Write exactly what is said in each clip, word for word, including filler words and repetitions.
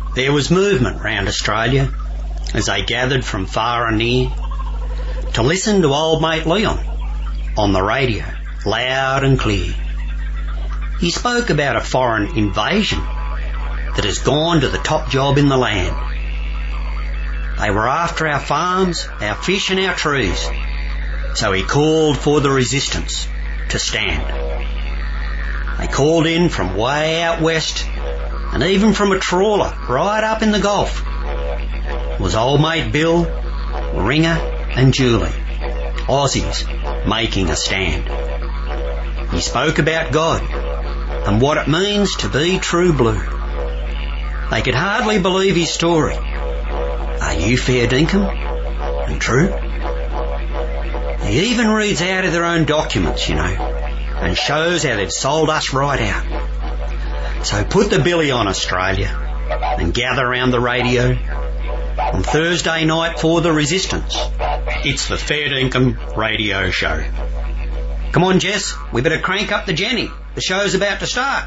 There was movement round Australia as they gathered from far and near to listen to old mate Leon on the radio, loud and clear. He spoke about a foreign invasion that has gone to the top job in the land. They were after our farms, our fish and our trees, so he called for the resistance to stand. They called in from way out west and even from a trawler right up in the Gulf. It was old mate Bill, Ringer and Julie, Aussies, making a stand. He spoke about God and what it means to be true blue. They could hardly believe his story. Are you fair dinkum and true? He even reads out of their own documents, you know, and shows how they've sold us right out. So put the billy on, Australia, and gather around the radio on Thursday night for the resistance. It's the Fair Dinkum Radio Show. Come on, Jess, we better crank up the Jenny. The show's about to start.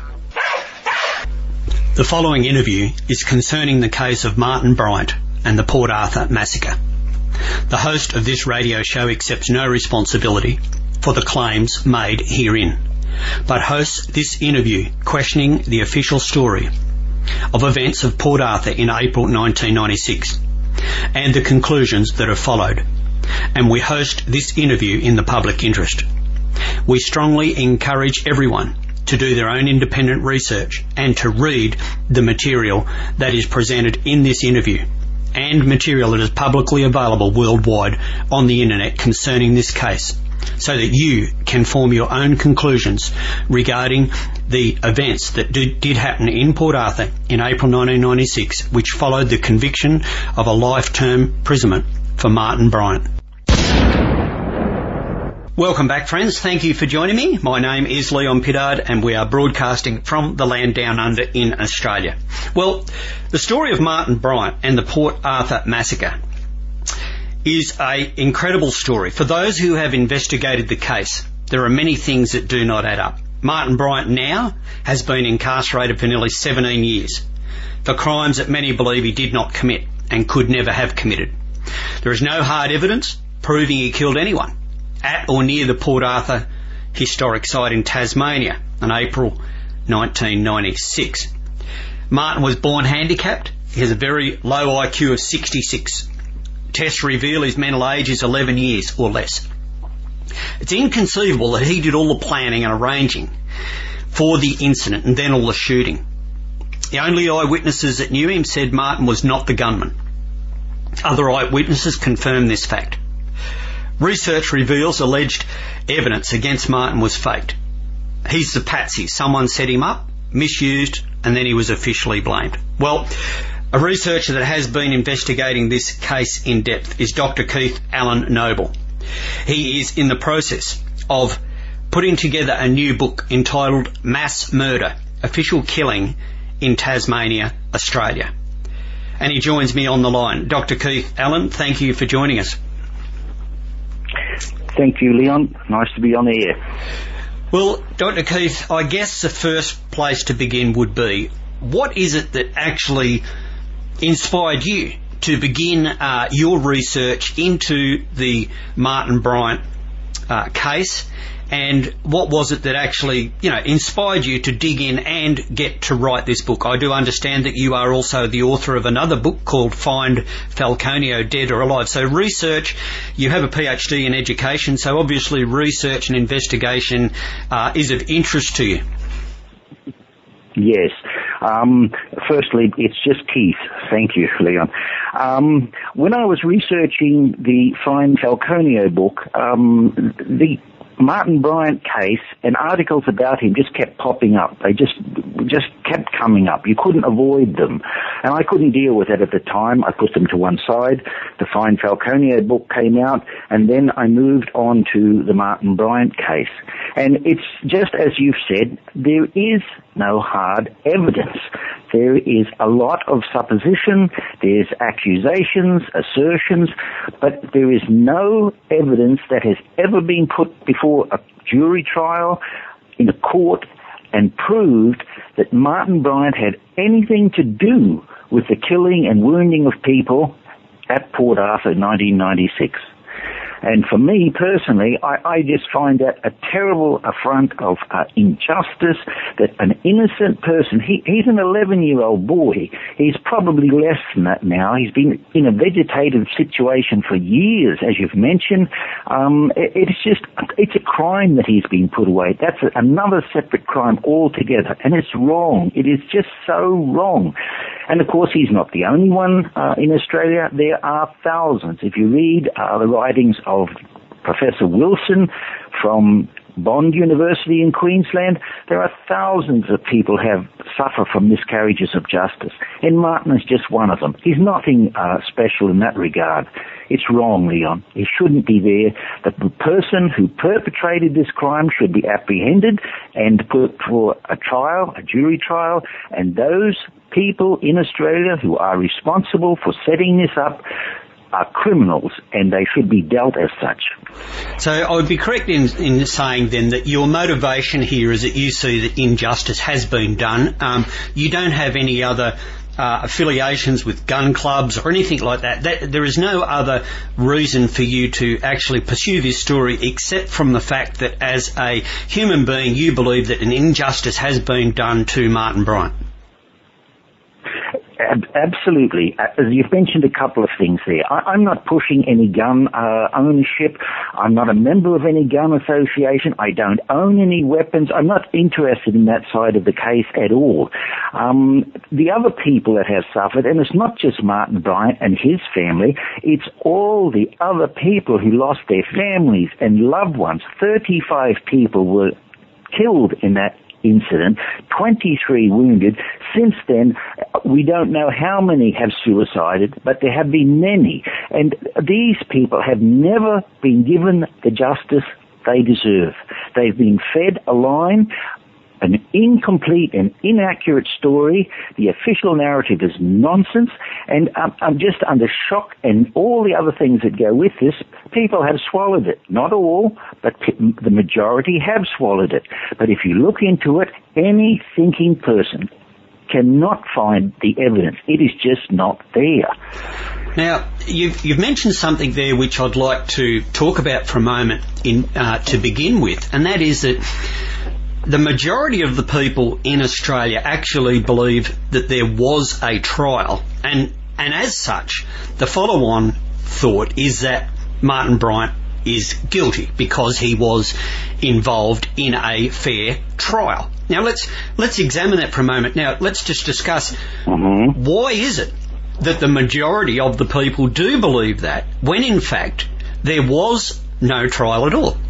The following interview is concerning the case of Martin Bryant and the Port Arthur massacre. The host of this radio show accepts no responsibility for the claims made herein, but hosts this interview questioning the official story of events of Port Arthur in April nineteen ninety-six and the conclusions that have followed, and we host this interview in the public interest. We strongly encourage everyone to do their own independent research and to read the material that is presented in this interview and material that is publicly available worldwide on the internet concerning this case, so that you can form your own conclusions regarding the events that did, did happen in Port Arthur in April nineteen ninety-six, which followed the conviction of a life-term imprisonment for Martin Bryant. Welcome back, friends. Thank you for joining me. My name is Leon Pittard and we are broadcasting from the land down under in Australia. Well, the story of Martin Bryant and the Port Arthur massacre is an incredible story. For those who have investigated the case, there are many things that do not add up. Martin Bryant now has been incarcerated for nearly seventeen years for crimes that many believe he did not commit and could never have committed. There is no hard evidence proving he killed anyone at or near the Port Arthur historic site in Tasmania in April nineteen ninety-six. Martin was born handicapped. He has a very low I Q of sixty-six. Tests reveal his mental age is eleven years or less. It's inconceivable that he did all the planning and arranging for the incident and then all the shooting. The only eyewitnesses that knew him said Martin was not the gunman. Other eyewitnesses confirm this fact. Research reveals alleged evidence against Martin was faked. He's the patsy. Someone set him up, misused, and then he was officially blamed. Well, a researcher that has been investigating this case in depth is Doctor Keith Allen Noble. He is in the process of putting together a new book entitled Mass Murder, Official Killing in Tasmania, Australia. And he joins me on the line. Doctor Keith Allen, thank you for joining us. Thank you, Leon. Nice to be on the air. Well, Doctor Keith, I guess the first place to begin would be, what is it that actually inspired you to begin uh, your research into the Martin Bryant uh, case, and what was it that actually, you know, inspired you to dig in and get to write this book? I do understand that you are also the author of another book called Find Falconio, Dead or Alive. So research, you have a PhD in education, so obviously research and investigation uh, is of interest to you. Yes. Um, firstly, it's just Keith. Thank you, Leon. Um, when I was researching the Find Falconio book, um, the Martin Bryant case and articles about him just kept popping up. They just just kept coming up. You couldn't avoid them. And I couldn't deal with it at the time. I put them to one side. The Find Falconio book came out, and then I moved on to the Martin Bryant case. And it's just as you've said, there is no hard evidence. There is a lot of supposition, there's accusations, assertions, but there is no evidence that has ever been put before a jury trial in a court and proved that Martin Bryant had anything to do with the killing and wounding of people at Port Arthur in nineteen ninety-six. And for me personally, I, I just find that a terrible affront of uh, injustice that an innocent person, he, he's an eleven-year-old boy, he's probably less than that now, he's been in a vegetative situation for years, as you've mentioned. Um, it, it's just, it's a crime that he's been put away. That's a, another separate crime altogether, and it's wrong. It is just so wrong. And of course, he's not the only one uh, in Australia. There are thousands. If you read uh, the writings of Professor Wilson from Bond University in Queensland, there are thousands of people who have suffer from miscarriages of justice. And Martin is just one of them. He's nothing uh, special in that regard. It's wrong, Leon. He shouldn't be there. The person who perpetrated this crime should be apprehended and put for a trial, a jury trial, and those people in Australia who are responsible for setting this up are criminals, and they should be dealt as such. So I would be correct in, in saying then that your motivation here is that you see that injustice has been done. Um, you don't have any other uh, affiliations with gun clubs or anything like that. that. There is no other reason for you to actually pursue this story except from the fact that as a human being you believe that an injustice has been done to Martin Bryant. Absolutely. As you've mentioned a couple of things there. I, I'm not pushing any gun uh, ownership. I'm not a member of any gun association. I don't own any weapons. I'm not interested in that side of the case at all. Um, the other people that have suffered, and it's not just Martin Bryant and his family, it's all the other people who lost their families and loved ones. thirty-five people were killed in that incident, twenty-three wounded. Since then, we don't know how many have suicided, but there have been many. And these people have never been given the justice they deserve. They've been fed a line, an incomplete and inaccurate story. The official narrative is nonsense, and I'm, I'm just under shock, and all the other things that go with this, people have swallowed it. Not all, but the majority have swallowed it. But if you look into it, any thinking person cannot find the evidence. It is just not there. Now, you've, you've mentioned something there which I'd like to talk about for a moment in, uh, to begin with, and that is that the majority of the people in Australia actually believe that there was a trial, and and as such, the follow-on thought is that Martin Bryant is guilty because he was involved in a fair trial. Now let's let's examine that for a moment. Now let's just discuss mm-hmm. why is it that the majority of the people do believe that when in fact there was no trial at all.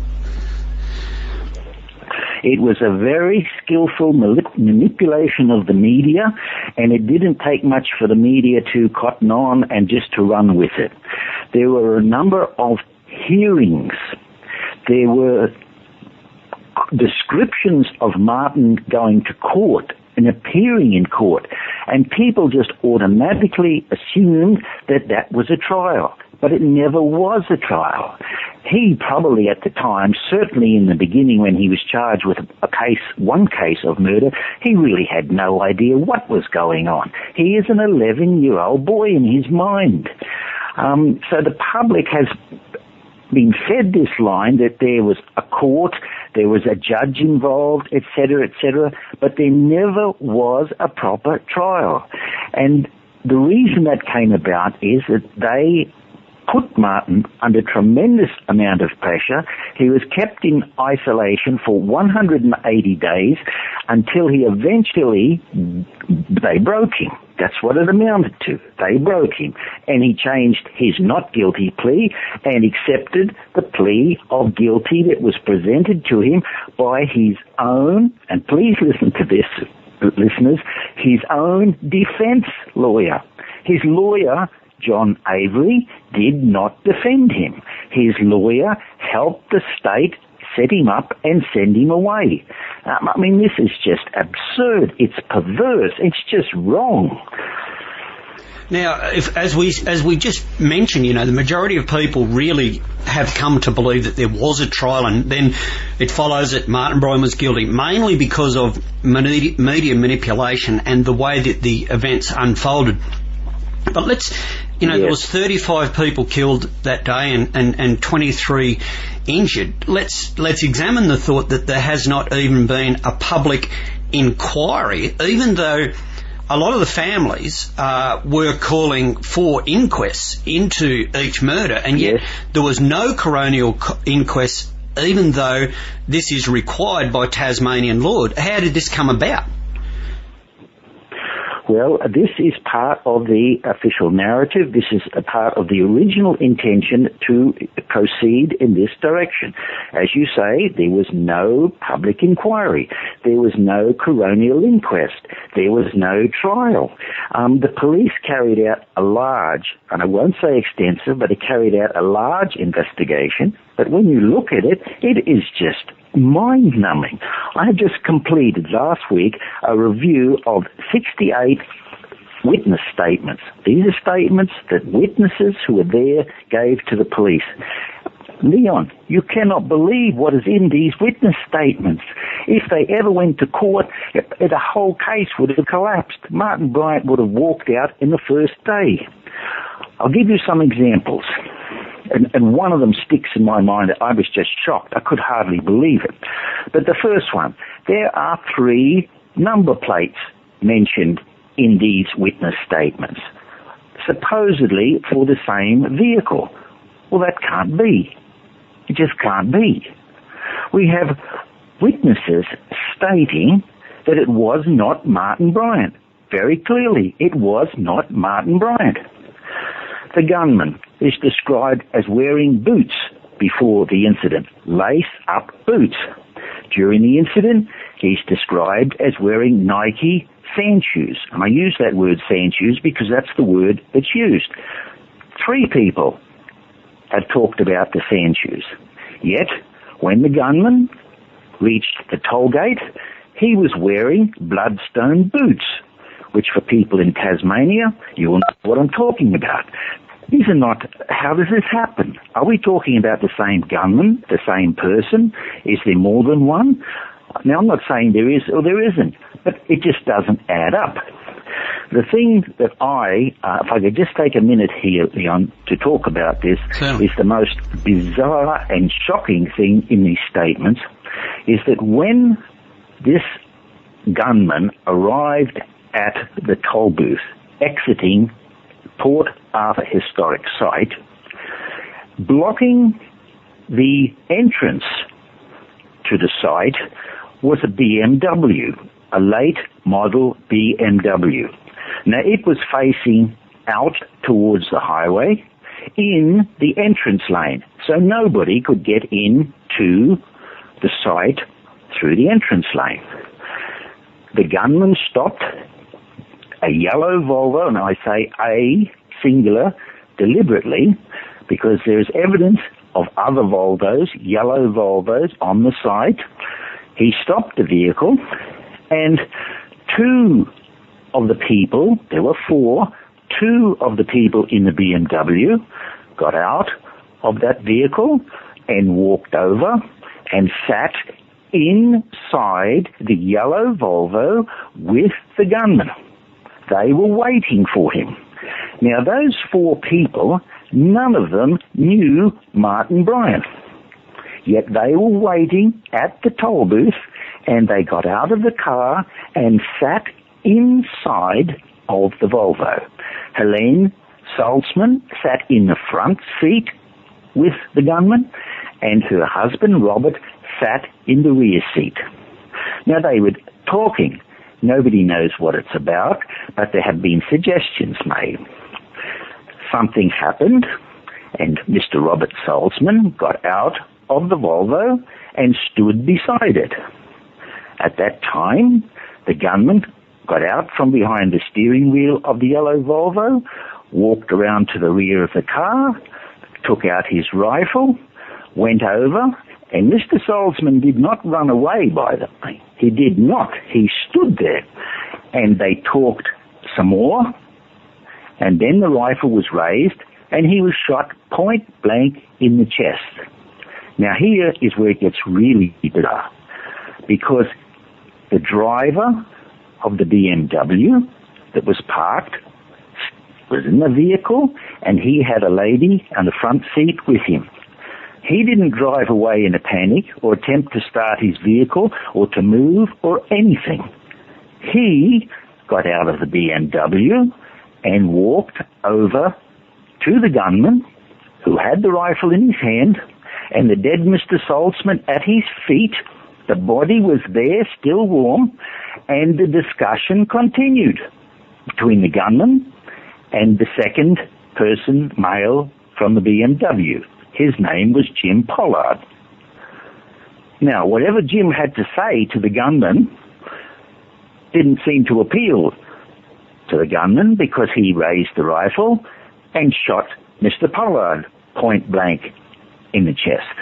It was a very skillful manipulation of the media, and it didn't take much for the media to cotton on and just to run with it. There were a number of hearings. There were descriptions of Martin going to court and appearing in court, and people just automatically assumed that that was a trial. But it never was a trial. He probably at the time, certainly in the beginning when he was charged with a case, one case of murder, he really had no idea what was going on. He is an eleven-year-old boy in his mind. Um, so the public has been fed this line that there was a court, there was a judge involved, et cetera, et cetera, but there never was a proper trial. And the reason that came about is that they put Martin under tremendous amount of pressure. He was kept in isolation for one hundred eighty days until he eventually, they broke him. That's what it amounted to. They broke him. And he changed his not guilty plea and accepted the plea of guilty that was presented to him by his own, and please listen to this, listeners, his own defense lawyer. His lawyer, John Avery, did not defend him. His lawyer helped the state set him up and send him away. Um, I mean, this is just absurd. It's perverse. It's just wrong. Now, if, as we as we just mentioned, you know, the majority of people really have come to believe that there was a trial, and then it follows that Martin Bryant was guilty, mainly because of media, media manipulation and the way that the events unfolded. But let's, you know, yes. There was thirty-five people killed that day and, and, and twenty-three injured. Let's let's examine the thought that there has not even been a public inquiry, even though a lot of the families uh, were calling for inquests into each murder, and yet yes. there was no coronial co- inquest, even though this is required by Tasmanian law. How did this come about? Well, this is part of the official narrative. This is a part of the original intention to proceed in this direction. As you say, there was no public inquiry. There was no coronial inquest. There was no trial. Um, the police carried out a large, and I won't say extensive, but it carried out a large investigation. But when you look at it, it is just mind-numbing. I have just completed last week a review of sixty-eight witness statements. These are statements that witnesses who were there gave to the police. Leon, you cannot believe what is in these witness statements. If they ever went to court, the whole case would have collapsed. Martin Bryant would have walked out in the first day. I'll give you some examples. And, and one of them sticks in my mind. I was just shocked. I could hardly believe it. But the first one, there are three number plates mentioned in these witness statements, supposedly for the same vehicle. Well, that can't be. It just can't be. We have witnesses stating that it was not Martin Bryant. Very clearly, it was not Martin Bryant. The gunman is described as wearing boots before the incident, lace-up boots. During the incident, he's described as wearing Nike sand shoes. And I use that word sand shoes because that's the word that's used. Three people have talked about the sand shoes. Yet, when the gunman reached the toll gate, he was wearing bloodstone boots, which for people in Tasmania, you will know what I'm talking about. These are not, how does this happen? Are we talking about the same gunman, the same person? Is there more than one? Now, I'm not saying there is or there isn't, but it just doesn't add up. The thing that I, uh, if I could just take a minute here, Leon, to talk about this, Certainly. is the most bizarre and shocking thing in these statements, is that when this gunman arrived at the toll booth, exiting Port Arthur Historic Site, blocking the entrance to the site was a B M W, a late model B M W. Now, it was facing out towards the highway in the entrance lane, so nobody could get into the site through the entrance lane. The gunman stopped a yellow Volvo, and I say a singular deliberately because there's evidence of other Volvos, yellow Volvos, on the site. He stopped the vehicle, and two of the people, there were four, two of the people in the B M W got out of that vehicle and walked over and sat inside the yellow Volvo with the gunman. They were waiting for him. Now, those four people, none of them knew Martin Bryant. Yet they were waiting at the toll booth, and they got out of the car and sat inside of the Volvo. Helene Salzman sat in the front seat with the gunman, and her husband, Robert, sat in the rear seat. Now, they were talking. Nobody knows what it's about, but there have been suggestions made. Something happened, and Mister Robert Salzman got out of the Volvo and stood beside it. At that time, the gunman got out from behind the steering wheel of the yellow Volvo, walked around to the rear of the car, took out his rifle, went over, and Mister Salzman did not run away, by the way. He did not. He stood there, and they talked some more, and then the rifle was raised and he was shot point blank in the chest. Now here is where it gets really bizarre, because the driver of the B M W that was parked was in the vehicle, and he had a lady on the front seat with him. He didn't drive away in a panic or attempt to start his vehicle or to move or anything. He got out of the B M W and walked over to the gunman, who had the rifle in his hand, and the dead Mister Saltzman at his feet. The body was there, still warm, and the discussion continued between the gunman and the second person, male, from the B M W. His name was Jim Pollard. Now, whatever Jim had to say to the gunman didn't seem to appeal to the gunman, because he raised the rifle and shot Mister Pollard point blank in the chest.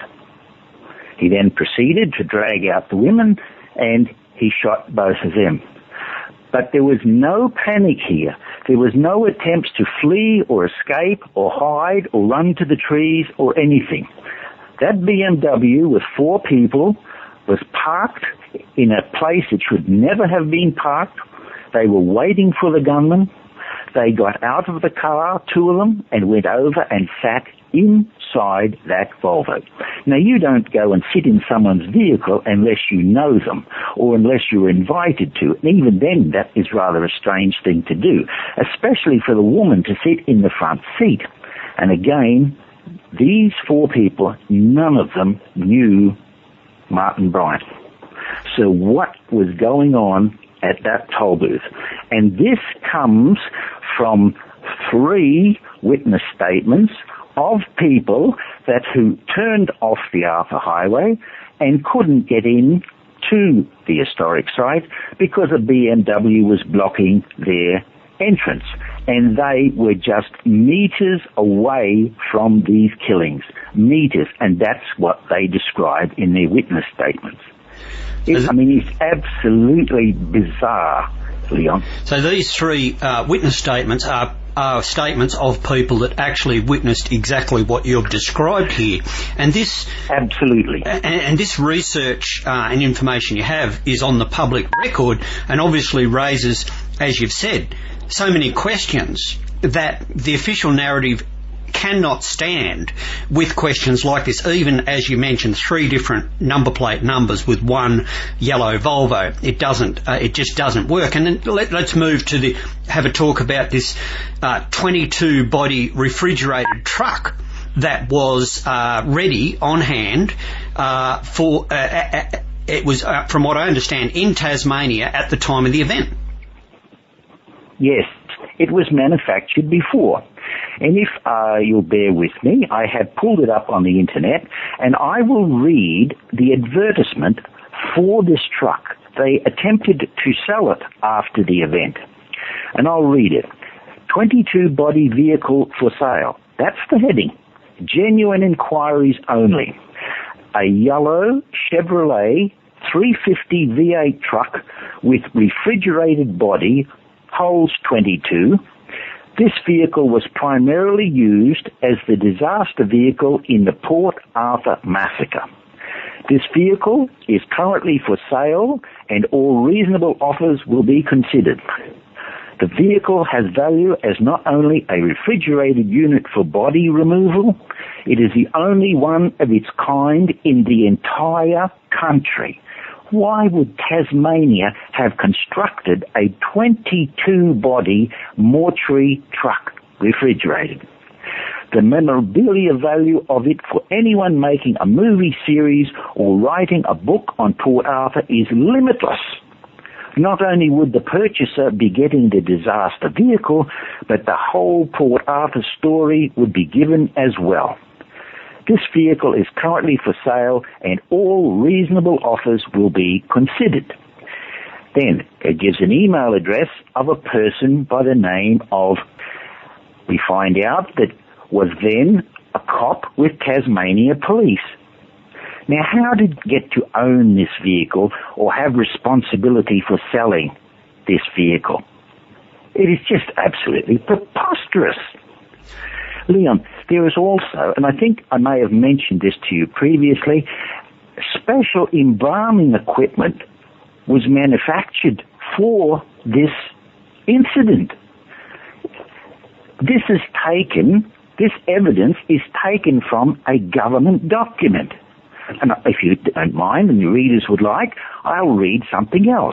He then proceeded to drag out the women, and he shot both of them. But there was no panic here. There was no attempts to flee or escape or hide or run to the trees or anything. That B M W with four people was parked in a place it should never have been parked. They were waiting for the gunman. They got out of the car, two of them, and went over and sat inside that Volvo. Now, you don't go and sit in someone's vehicle unless you know them or unless you're invited to. And even then, that is rather a strange thing to do, especially for the woman to sit in the front seat. And again, these four people, none of them knew Martin Bryant. So what was going on at that toll booth? And this comes from three witness statements of people that who turned off the Arthur Highway and couldn't get in to the historic site because a B M W was blocking their entrance. And they were just meters away from these killings. Meters. And that's what they described in their witness statements. It, I mean, it's absolutely bizarre, Leon. So these three uh, witness statements are, are statements of people that actually witnessed exactly what you've described here. And this... Absolutely. And, and this research uh, and information you have is on the public record and obviously raises, as you've said, so many questions that the official narrative cannot stand with questions like this, even as you mentioned, three different number plate numbers with one yellow Volvo. It doesn't, uh, it just doesn't work. And then let, let's move to the, have a talk about this uh, twenty-two body refrigerated truck that was uh, ready on hand uh, for, uh, uh, it was, uh, from what I understand, in Tasmania at the time of the event. Yes, it was manufactured before. And if uh, you'll bear with me, I have pulled it up on the internet, and I will read the advertisement for this truck. They attempted to sell it after the event. And I'll read it. twenty-two body vehicle for sale. That's the heading. Genuine inquiries only. A yellow Chevrolet three fifty V eight truck with refrigerated body, holds twenty-two. This vehicle was primarily used as the disaster vehicle in the Port Arthur massacre. This vehicle is currently for sale, and all reasonable offers will be considered. The vehicle has value as not only a refrigerated unit for body removal, it is the only one of its kind in the entire country. Why would Tasmania have constructed a twenty-two body mortuary truck refrigerated? The memorabilia value of it for anyone making a movie series or writing a book on Port Arthur is limitless. Not only would the purchaser be getting the disaster vehicle, but the whole Port Arthur story would be given as well. This vehicle is currently for sale, and all reasonable offers will be considered. Then it gives an email address of a person by the name of, we find out that was then a cop with Tasmania Police. Now, how did he get to own this vehicle or have responsibility for selling this vehicle? It is just absolutely preposterous. Leon, there is also, and I think I may have mentioned this to you previously, special embalming equipment was manufactured for this incident. This is taken, this evidence is taken from a government document. And if you don't mind and your readers would like, I'll read something else.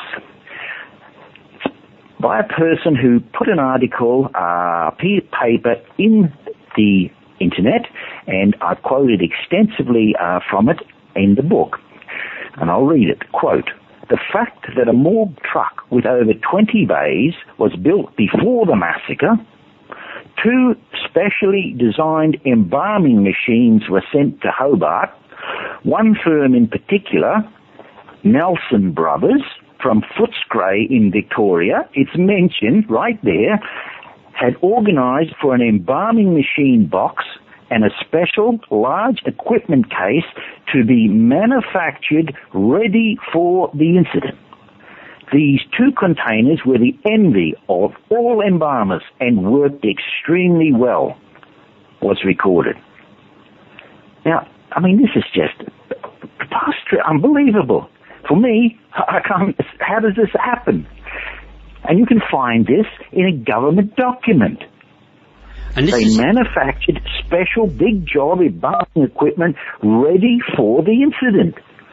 It's by a person who put an article, uh, paper in the internet, and I've quoted extensively uh, from it in the book. And I'll read it. Quote, "The fact that a morgue truck with over twenty bays was built before the massacre, two specially designed embalming machines were sent to Hobart, one firm in particular, Nelson Brothers, from Footscray in Victoria," it's mentioned right there, "had organised for an embalming machine box and a special large equipment case to be manufactured ready for the incident. These two containers were the envy of all embalmers and worked extremely well," was recorded. Now, I mean, this is just preposterous, unbelievable. For me, I can't, how does this happen? And you can find this in a government document. And this they is... manufactured special big job embalming equipment ready for the incident.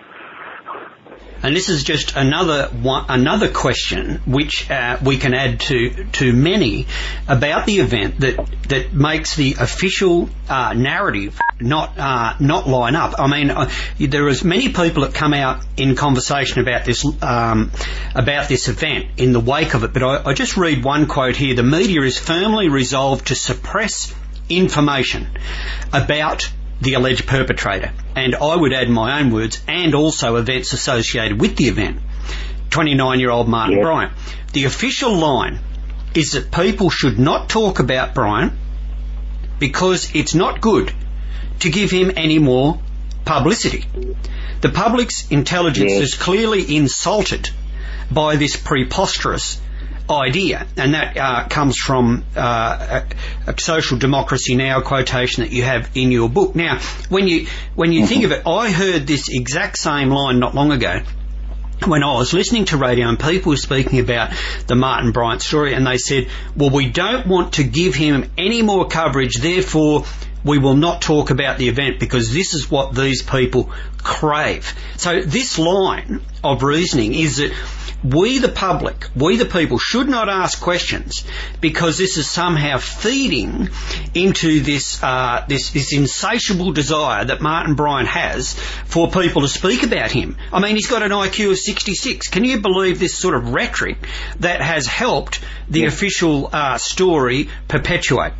And this is just another one, another question which uh, we can add to to many about the event that that makes the official uh, narrative not uh, not line up. I mean, uh, there is many people that come out in conversation about this um, about this event in the wake of it. But I, I just read one quote here: "The media is firmly resolved to suppress information about the alleged perpetrator," and I would add my own words, and also events associated with the event. twenty-nine-year-old Martin Yes. Bryant. The official line is that people should not talk about Bryant because it's not good to give him any more publicity. The public's intelligence Yes. is clearly insulted by this preposterous idea, and that uh, comes from uh, a, a Social Democracy Now quotation that you have in your book. Now, when you when you mm-hmm. think of it, I heard this exact same line not long ago when I was listening to radio, and people were speaking about the Martin Bryant story, and they said, well, we don't want to give him any more coverage, therefore we will not talk about the event because this is what these people crave. So this line of reasoning is that we the public, we the people, should not ask questions because this is somehow feeding into this uh, this, this insatiable desire that Martin Bryant has for people to speak about him. I mean, he's got an I Q of sixty-six. Can you believe this sort of rhetoric that has helped the yeah. official uh, story perpetuate?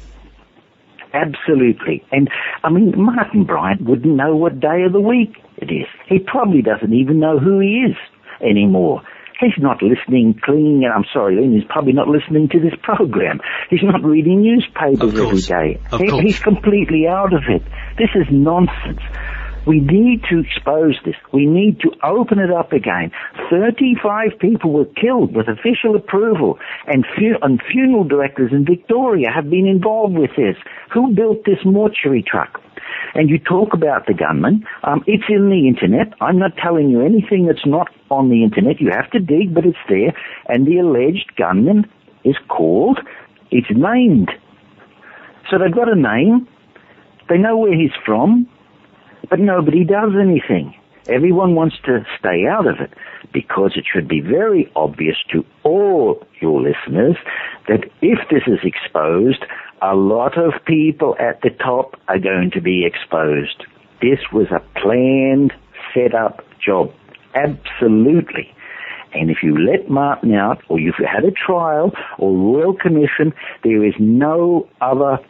Absolutely. And, I mean, Martin Bryant wouldn't know what day of the week it is. He probably doesn't even know who he is anymore. He's not listening, cleaning, and I'm sorry, he's probably not listening to this program. He's not reading newspapers every day. He, he's completely out of it. This is nonsense. We need to expose this. We need to open it up again. thirty-five people were killed with official approval, and, fu- and funeral directors in Victoria have been involved with this. Who built this mortuary truck? And you talk about the gunman. Um, it's in the internet. I'm not telling you anything that's not on the internet. You have to dig, but it's there. And the alleged gunman is called, it's named. So they've got a name. They know where he's from. But nobody does anything. Everyone wants to stay out of it because it should be very obvious to all your listeners that if this is exposed, a lot of people at the top are going to be exposed. This was a planned, set-up job. Absolutely. And if you let Martin out, or if you had a trial or royal commission, there is no other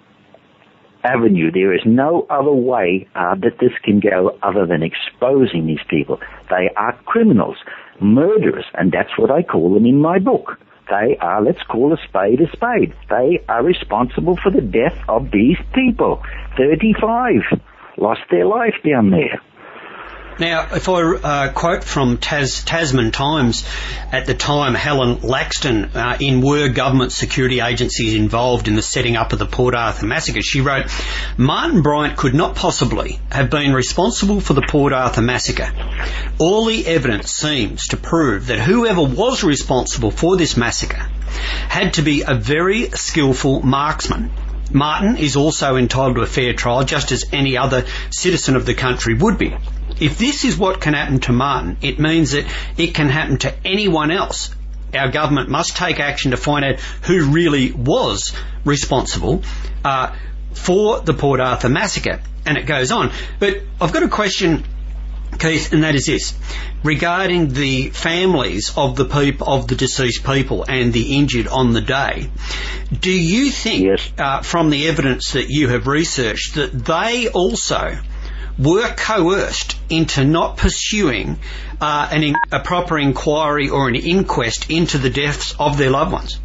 avenue. There is no other way uh, that this can go other than exposing these people. They are criminals, murderers, and that's what I call them in my book. They are, let's call a spade a spade. They are responsible for the death of these people. thirty-five lost their life down there. Now, if I uh, quote from Tas- Tasman Times, at the time, Helen Laxton, uh, in were government security agencies involved in the setting up of the Port Arthur massacre, she wrote, Martin Bryant could not possibly have been responsible for the Port Arthur massacre. All the evidence seems to prove that whoever was responsible for this massacre had to be a very skillful marksman. Martin is also entitled to a fair trial, just as any other citizen of the country would be. If this is what can happen to Martin, it means that it can happen to anyone else. Our government must take action to find out who really was responsible uh, for the Port Arthur massacre. And it goes on. But I've got a question, Keith, and that is this. Regarding the families of the people, of the deceased people and the injured on the day, do you think, yes. uh, from the evidence that you have researched, that they also were coerced into not pursuing uh, an in, a proper inquiry or an inquest into the deaths of their loved ones?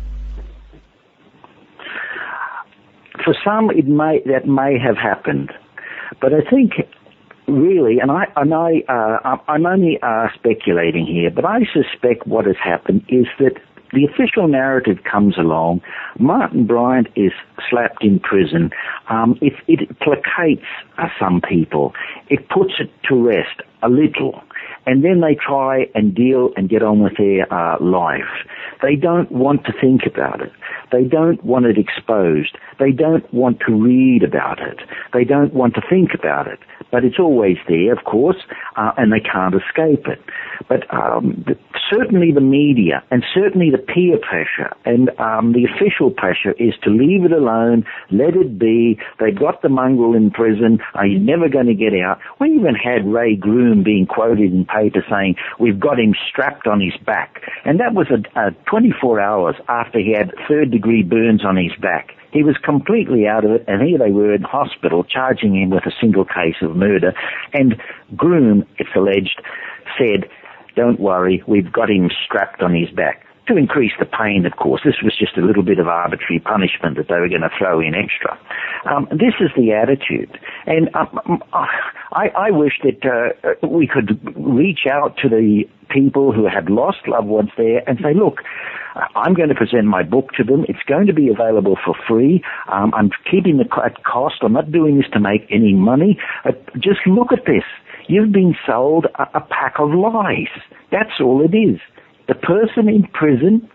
For some, it may that may have happened, but I think really, and I and I uh, I'm only uh, speculating here, but I suspect what has happened is that the official narrative comes along. Martin Bryant is slapped in prison. Um, it, it placates uh, some people. It puts it to rest a little. And then they try and deal and get on with their uh, life. They don't want to think about it. They don't want it exposed. They don't want to read about it. They don't want to think about it. But it's always there, of course, uh, and they can't escape it. But um, the, certainly the media and certainly the peer pressure and um, the official pressure is to leave it alone, let it be. They got the mongrel in prison. Are you never going to get out? We even had Ray Groom being quoted in paper saying, we've got him strapped on his back. And that was a, a twenty-four hours after he had third-degree burns on his back. He was completely out of it, and here they were in hospital charging him with a single case of murder. And Groom, it's alleged, said, don't worry, we've got him strapped on his back. To increase the pain, of course. This was just a little bit of arbitrary punishment that they were going to throw in extra. Um, this is the attitude. And um, I, I wish that uh, we could reach out to the people who had lost loved ones there and say, look, I'm going to present my book to them. It's going to be available for free. Um, I'm keeping the at cost. I'm not doing this to make any money. Uh, just look at this. You've been sold a, a pack of lies. That's all it is. The person in prison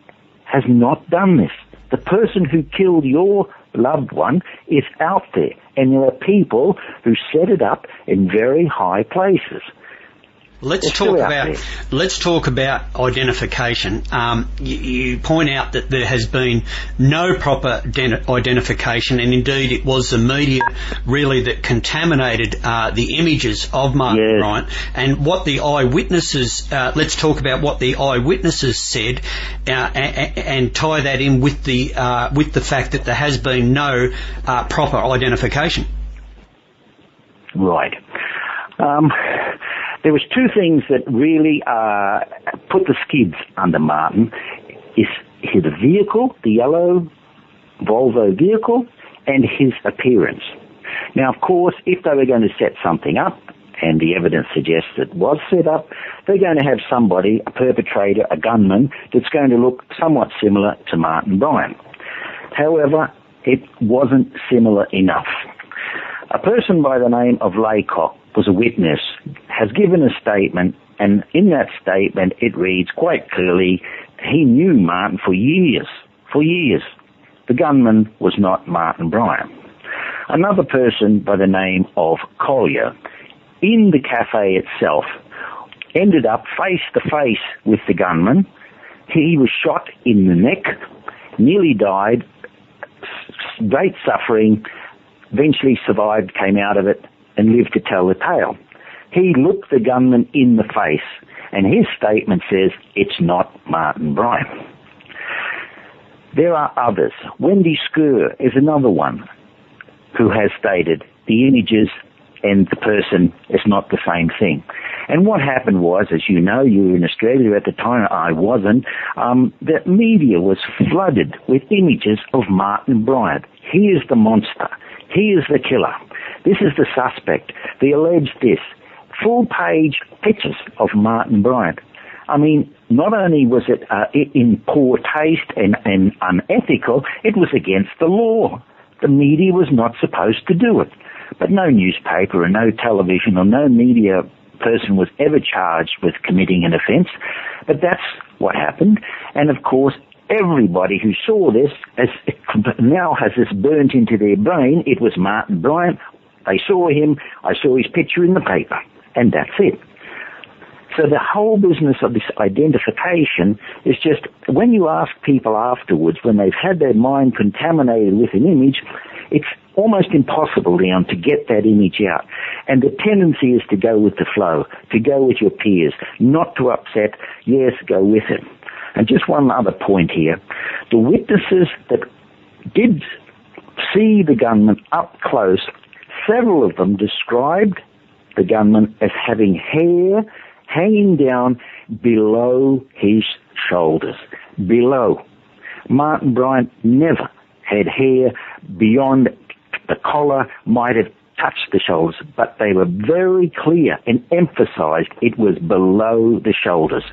has not done this. The person who killed your loved one is out there, and there are people who set it up in very high places. Let's They're talk about let's talk about identification. Um, you, you point out that there has been no proper den- identification, and indeed it was the media really that contaminated uh, the images of Martin yes. Bryant. And what the eyewitnesses, uh, let's talk about what the eyewitnesses said, uh, and, and tie that in with the uh, with the fact that there has been no uh, proper identification. Right. Um, There was two things that really uh, put the skids under Martin. Is his vehicle, the yellow Volvo vehicle, and his appearance. Now, of course, if they were going to set something up, and the evidence suggests it was set up, they're going to have somebody, a perpetrator, a gunman, that's going to look somewhat similar to Martin Bryant. However, it wasn't similar enough. A person by the name of Laycock was a witness, has given a statement, and in that statement it reads quite clearly, he knew Martin for years, for years. The gunman was not Martin Bryant. Another person by the name of Collier, in the cafe itself, ended up face to face with the gunman. He was shot in the neck, nearly died, great suffering, eventually survived, came out of it, and lived to tell the tale. He looked the gunman in the face, and his statement says, it's not Martin Bryant. There are others. Wendy Skur is another one who has stated the images and the person is not the same thing. And what happened was, as you know, you were in Australia at the time, I wasn't, um, the media was flooded with images of Martin Bryant. He is the monster. He is the killer. This is the suspect. They alleged this. full-page pictures of Martin Bryant. I mean, not only was it uh, in poor taste and, and unethical, it was against the law. The media was not supposed to do it. But no newspaper and no television or no media person was ever charged with committing an offence. But that's what happened. And of course, everybody who saw this has, now has this burnt into their brain. It was Martin Bryant. They saw him. I saw his picture in the paper. And that's it. So the whole business of this identification is just, when you ask people afterwards, when they've had their mind contaminated with an image, it's almost impossible, Leon, to get that image out. And the tendency is to go with the flow, to go with your peers, not to upset, yes, go with it. And just one other point here. The witnesses that did see the gunman up close, several of them described the gunman as having hair hanging down below his shoulders. Below. Martin Bryant never had hair beyond the collar, might have touched the shoulders, but they were very clear and emphasized it was below the shoulders.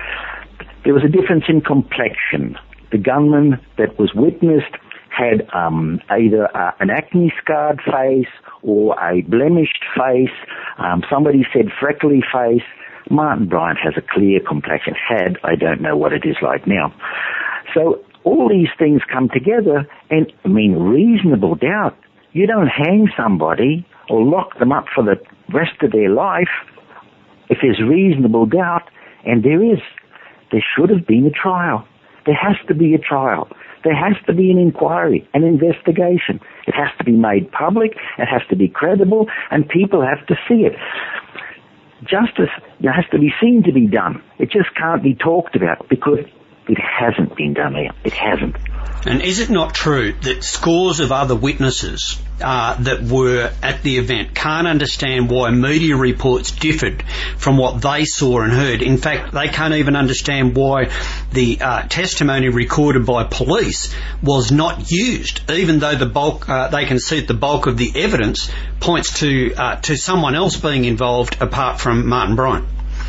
There was a difference in complexion. The gunman that was witnessed had um, either uh, an acne-scarred face or a blemished face. Um, somebody said freckly face. Martin Bryant has a clear complexion. Had, I don't know what it is like now. So all these things come together, and I mean, reasonable doubt. You don't hang somebody or lock them up for the rest of their life if there's reasonable doubt, and there is. There should have been a trial. There has to be a trial. There has to be an inquiry, an investigation. It has to be made public. It has to be credible, and people have to see it. Justice has to be seen to be done. It just can't be talked about because it hasn't been done here. It hasn't. And is it not true that scores of other witnesses uh, that were at the event can't understand why media reports differed from what they saw and heard? In fact, they can't even understand why the uh, testimony recorded by police was not used, even though the bulk, uh, they can see that the bulk of the evidence points to uh, to someone else being involved apart from Martin Bryant.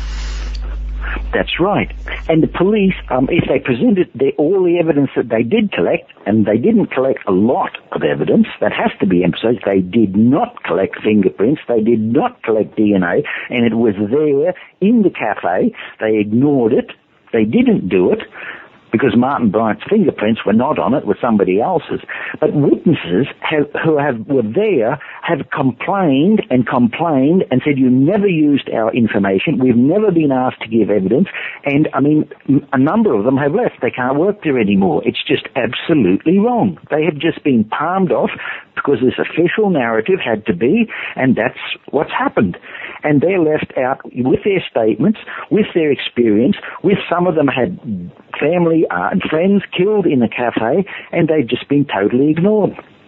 That's right. And the police, um, if they presented the, all the evidence that they did collect, and they didn't collect a lot of evidence, that has to be emphasized, they did not collect fingerprints, they did not collect D N A, and it was there in the cafe. They ignored it. They didn't do it because Martin Bryant's fingerprints were not on it, were somebody else's. But witnesses have, who have, were there have complained and complained and said, you never used our information, we've never been asked to give evidence, and, I mean, a number of them have left. They can't work there anymore. It's just absolutely wrong. They have just been palmed off because this official narrative had to be, and that's what's happened. And they're left out with their statements, with their experience, with some of them had family uh, and friends killed in the cafe, and they've just been totally ignored.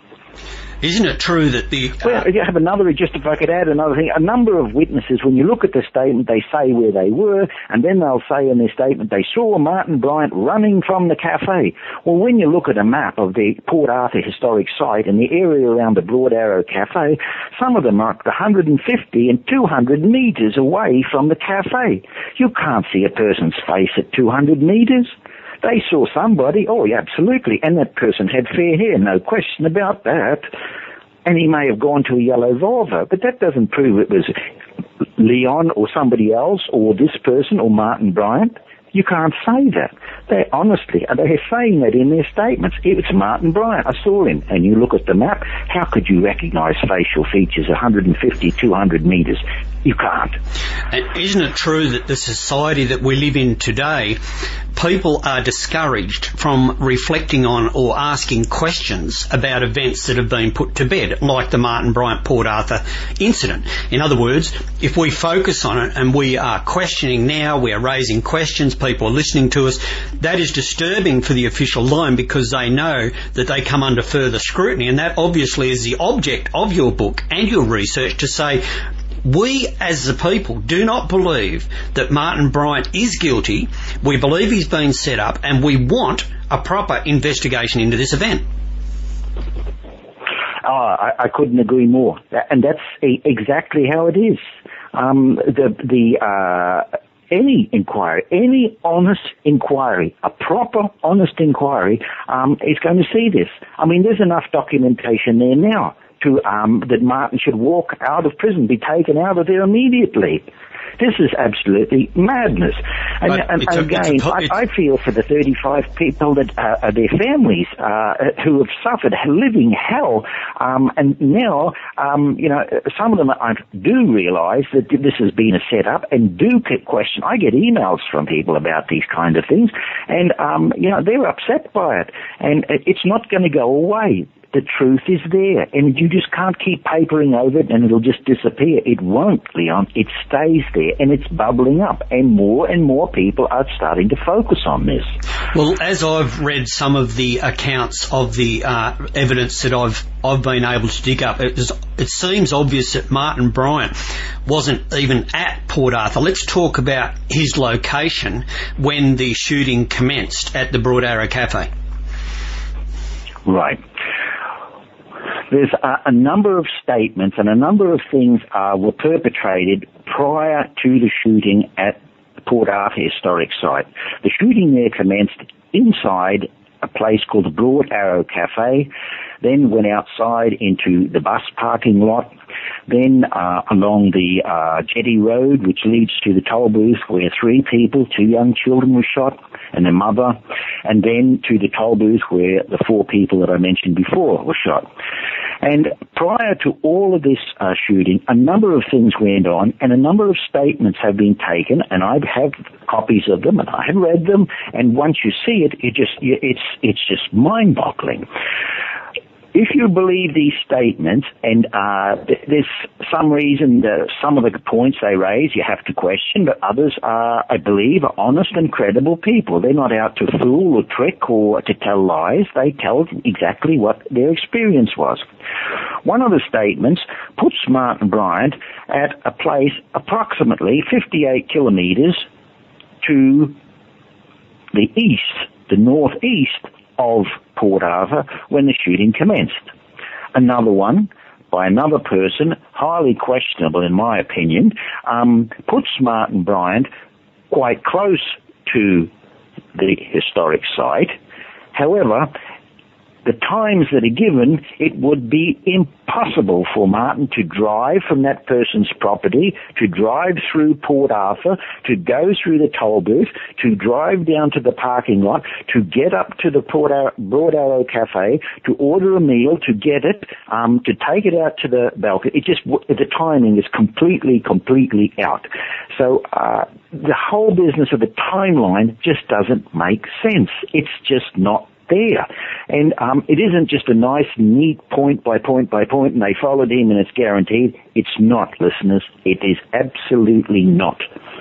Isn't it true that the... Uh... Well, you have another, just if I could add another thing, a number of witnesses, when you look at the statement, they say where they were, and then they'll say in their statement, they saw Martin Bryant running from the cafe. Well, when you look at a map of the Port Arthur historic site and the area around the Broad Arrow Cafe, some of them are one hundred fifty and two hundred metres away from the cafe. You can't see a person's face at two hundred metres. They saw somebody, oh yeah, absolutely, and that person had fair hair, no question about that. And he may have gone to a yellow Volvo, but that doesn't prove it was Leon or somebody else or this person or Martin Bryant. You can't say that. They honestly, they're saying that in their statements. It's Martin Bryant. I saw him. And you look at the map, how could you recognise facial features one hundred fifty, two hundred metres? You can't. And isn't it true that the society that we live in today, people are discouraged from reflecting on or asking questions about events that have been put to bed, like the Martin Bryant Port Arthur incident? In other words, if we focus on it and we are questioning now, we are raising questions, people are listening to us, that is disturbing for the official line because they know that they come under further scrutiny, and that obviously is the object of your book and your research, to say we as the people do not believe that Martin Bryant is guilty. We believe he's been set up, and we want a proper investigation into this event. Oh, I, I couldn't agree more. And that's a, exactly how it is. Um, the the uh, any inquiry, any honest inquiry, a proper honest inquiry, um, is going to see this. I mean, there's enough documentation there now to um, that Martin should walk out of prison, be taken out of there immediately. This is absolutely madness. And, and, and a, again, a, I, I feel for the thirty-five people that uh, are their families uh, who have suffered living hell. Um, and now, um, you know, some of them I do realise that this has been a setup and do question. I get emails from people about these kind of things, and um, you know, they're upset by it, and it's not going to go away. The truth is there, and you just can't keep papering over it and it'll just disappear. It won't, Leon. It stays there, and it's bubbling up, and more and more people are starting to focus on this. Well, as I've read some of the accounts of the uh, evidence that I've I've been able to dig up, it, was, it seems obvious that Martin Bryant wasn't even at Port Arthur. Let's talk about his location when the shooting commenced at the Broad Arrow Cafe. Right. There's a, a number of statements and a number of things uh, were perpetrated prior to the shooting at the Port Arthur Historic Site. The shooting there commenced inside a place called the Broad Arrow Cafe, then went outside into the bus parking lot, then uh, along the uh, Jetty Road, which leads to the toll booth, where three people, two young children, were shot, and their mother, and then to the toll booth where the four people that I mentioned before were shot. And prior to all of this uh, shooting, a number of things went on, and a number of statements have been taken, and I have copies of them, and I have read them, and once you see it, it just it's it's just mind-boggling. If you believe these statements, and uh, there's some reason that some of the points they raise you have to question, but others are, I believe, are honest and credible people. They're not out to fool or trick or to tell lies. They tell exactly what their experience was. One of the statements puts Martin Bryant at a place approximately fifty-eight kilometres to the east, the northeast of Port Arthur when the shooting commenced. Another one, by another person, highly questionable in my opinion, um, puts Martin Bryant quite close to the historic site. However, the times that are given, it would be impossible for Martin to drive from that person's property, to drive through Port Arthur, to go through the toll booth, to drive down to the parking lot, to get up to the Port Ar- Broad Arrow Cafe, to order a meal, to get it, um, to take it out to the balcony. It just, the timing is completely, completely out. So, uh, the whole business of the timeline just doesn't make sense. It's just not there. And um, it isn't just a nice, neat point by point by point, and they followed him and it's guaranteed. It's not, listeners. It is absolutely not.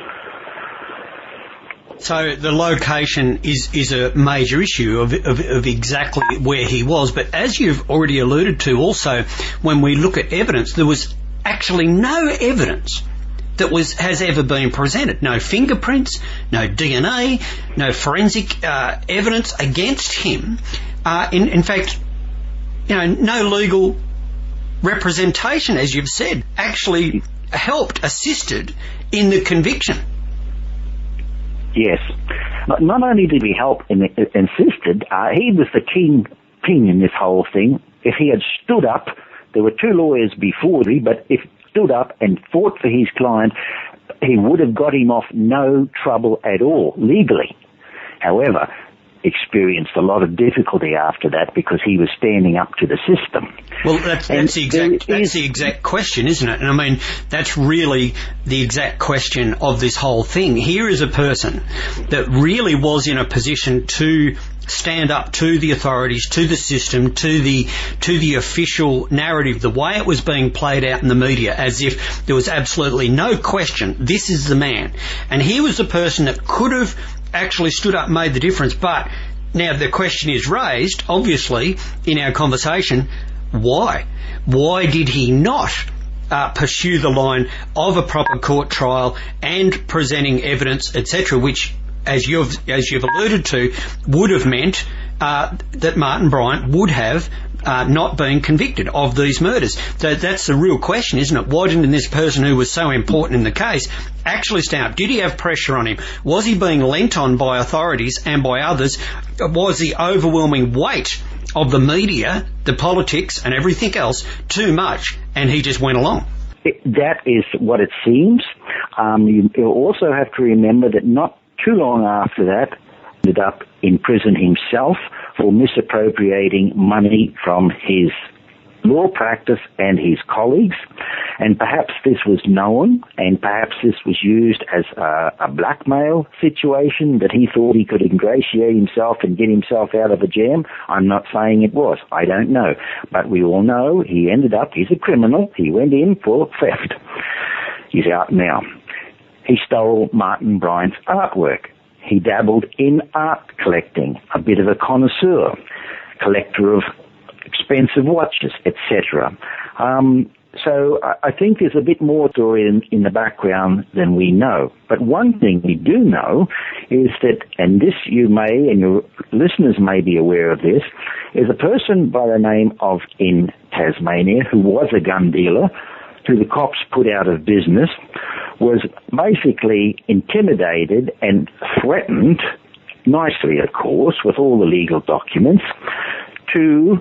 So the location is, is a major issue of, of, of exactly where he was. But as you've already alluded to also, when we look at evidence, there was actually no evidence that was has ever been presented. No fingerprints, no D N A, no forensic uh, evidence against him. Uh, in, in fact, you know, no legal representation, as you've said, actually helped, assisted in the conviction. Yes. Not only did he help and insisted, uh, he was the kingpin in this whole thing. If he had stood up, there were two lawyers before me, but if stood up and fought for his client, he would have got him off no trouble at all, legally. However, experienced a lot of difficulty after that because he was standing up to the system. Well, that's, that's, the, exact, that's the exact question, isn't it? And I mean, that's really the exact question of this whole thing. Here is a person that really was in a position to stand up to the authorities, to the system, to the to the official narrative, the way it was being played out in the media, as if there was absolutely no question, this is the man. And he was the person that could have actually stood up and made the difference. But now the question is raised, obviously, in our conversation, why? Why did he not uh, pursue the line of a proper court trial and presenting evidence, et cetera, which, as you've as you've alluded to, would have meant uh, that Martin Bryant would have uh, not being convicted of these murders. So that's the real question, isn't it? Why didn't this person who was so important in the case actually stand up? Did he have pressure on him? Was he being lent on by authorities and by others? Was the overwhelming weight of the media, the politics and everything else too much, and he just went along? It, that is what it seems. Um, you, you also have to remember that not too long after that, he ended up in prison himself for misappropriating money from his law practice and his colleagues, and perhaps this was known, and perhaps this was used as a, a blackmail situation that he thought he could ingratiate himself and get himself out of a jam. I'm not saying it was. I don't know. But we all know he ended up, he's a criminal. He went in for theft. He's out now. He stole Martin Bryant's artwork. He dabbled in art collecting, a bit of a connoisseur, collector of expensive watches, et cetera. Um, so I think there's a bit more story in, in the background than we know. But one thing we do know is that, and this you may, and your listeners may be aware of this, is a person by the name of, in Tasmania, who was a gun dealer, who the cops put out of business, was basically intimidated and threatened, nicely of course, with all the legal documents, to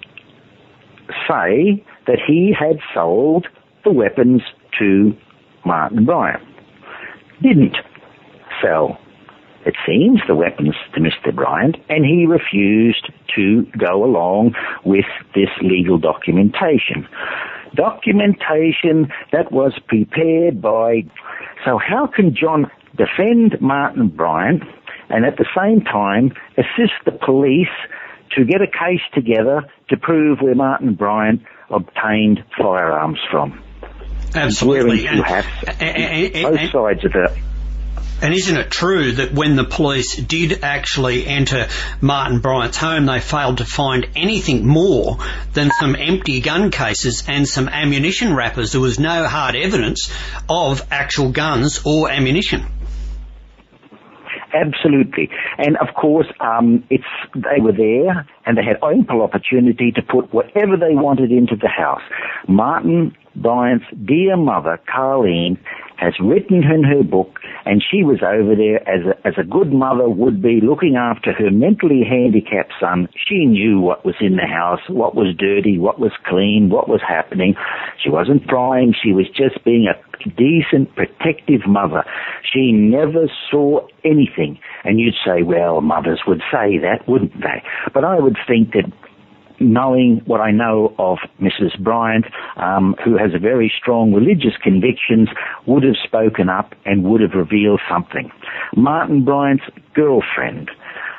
say that he had sold the weapons to Martin Bryant. Didn't sell, it seems, the weapons to Mister Bryant, and he refused to go along with this legal documentation. Documentation that was prepared by... So how can John defend Martin Bryant and at the same time assist the police to get a case together to prove where Martin Bryant obtained firearms from? Absolutely. And, hats, and, and, and, both sides of it. And isn't it true that when the police did actually enter Martin Bryant's home, they failed to find anything more than some empty gun cases and some ammunition wrappers? There was no hard evidence of actual guns or ammunition. Absolutely. And of course, um, it's, they were there and they had ample opportunity to put whatever they wanted into the house. Martin Bryant's dear mother, Carleen, has written in her book, and she was over there as a, as a good mother would be, looking after her mentally handicapped son. She knew what was in the house, what was dirty, what was clean, what was happening. She wasn't prying. She was just being a decent, protective mother. She never saw anything. And you'd say, well, mothers would say that, wouldn't they? But I would think that, knowing what I know of Missus Bryant, um, who has a very strong religious convictions, would have spoken up and would have revealed something. Martin Bryant's girlfriend,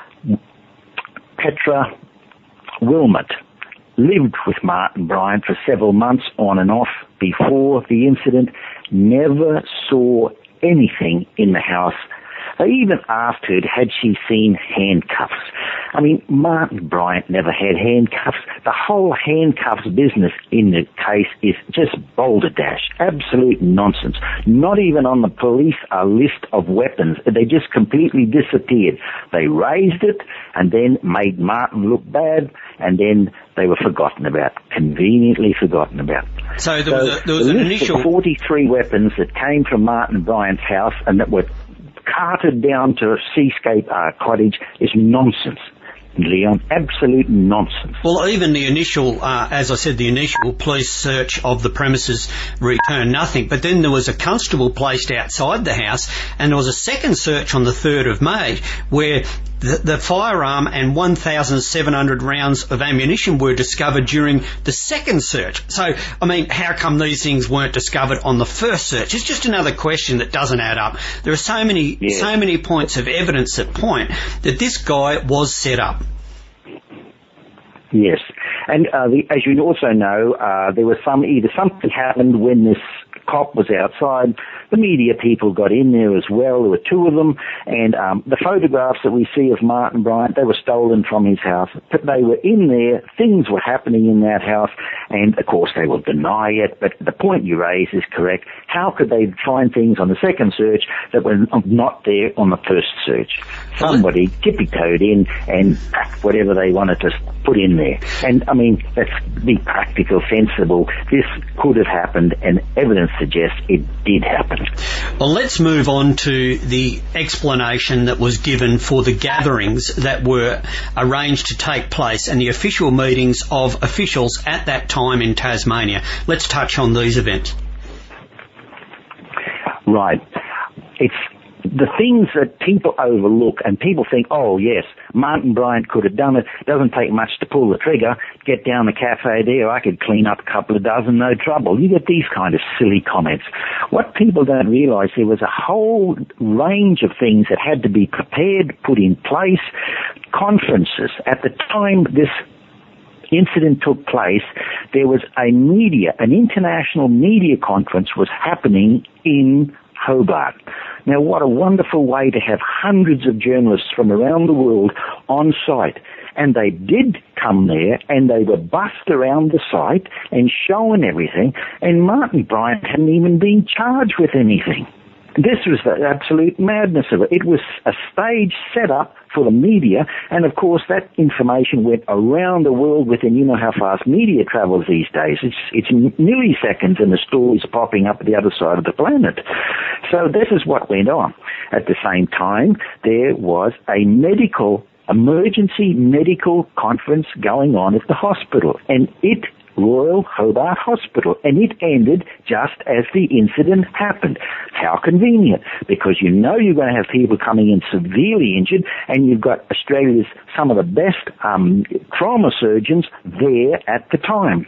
Petra Wilmot, lived with Martin Bryant for several months on and off before the incident, never saw anything in the house. They even asked her, had she seen handcuffs? I mean, Martin Bryant never had handcuffs. The whole handcuffs business in the case is just balderdash, absolute nonsense. Not even on the police a list of weapons. They just completely disappeared. They raised it and then made Martin look bad, and then they were forgotten about, conveniently forgotten about. So there was, so a, there was the an list initial... of forty-three weapons that came from Martin Bryant's house and that were carted down to Seascape uh, Cottage is nonsense, Leon. Absolute nonsense. Well, even the initial, uh, as I said, the initial police search of the premises returned nothing. But then there was a constable placed outside the house, and there was a second search on the third of May where the, the firearm and one thousand seven hundred rounds of ammunition were discovered during the second search. So, I mean, how come these things weren't discovered on the first search? It's just another question that doesn't add up. There are so many, yeah. so many points of evidence that point that this guy was set up. Yes, and uh, the, as you also know, uh, there was some either something happened when this cop was outside. The media people got in there as well. There were two of them, and um, the photographs that we see of Martin Bryant, they were stolen from his house. But they were in there, things were happening in that house, and of course they will deny it, but the point you raise is correct. How could they find things on the second search that were not there on the first search? Somebody tippy-toed in and packed whatever they wanted to put in there. And, I mean, let's be practical, sensible. This could have happened, and evidence suggests it did happen. Well, let's move on to the explanation that was given for the gatherings that were arranged to take place and the official meetings of officials at that time in Tasmania. Let's touch on these events. Right. It's the things that people overlook, and people think, oh yes, Martin Bryant could have done it. Doesn't take much to pull the trigger. Get down the cafe there, I could clean up a couple of dozen, no trouble. You get these kind of silly comments. What people don't realise, there was a whole range of things that had to be prepared, put in place, conferences. At the time this incident took place, there was a media, an international media conference was happening in Hobart. Now, what a wonderful way to have hundreds of journalists from around the world on site. And they did come there, and they were bussed around the site and shown everything, and Martin Bryant hadn't even been charged with anything. This was the absolute madness of it. It was a stage set up for the media, and of course that information went around the world within, you know how fast media travels these days. It's, it's milliseconds and the stories popping up at the other side of the planet. So this is what went on. At the same time, there was a medical, emergency medical conference going on at the hospital, and it Royal Hobart Hospital, and it ended just as the incident happened. How convenient, because you know you're going to have people coming in severely injured, and you've got Australia's some of the best um, trauma surgeons there at the time.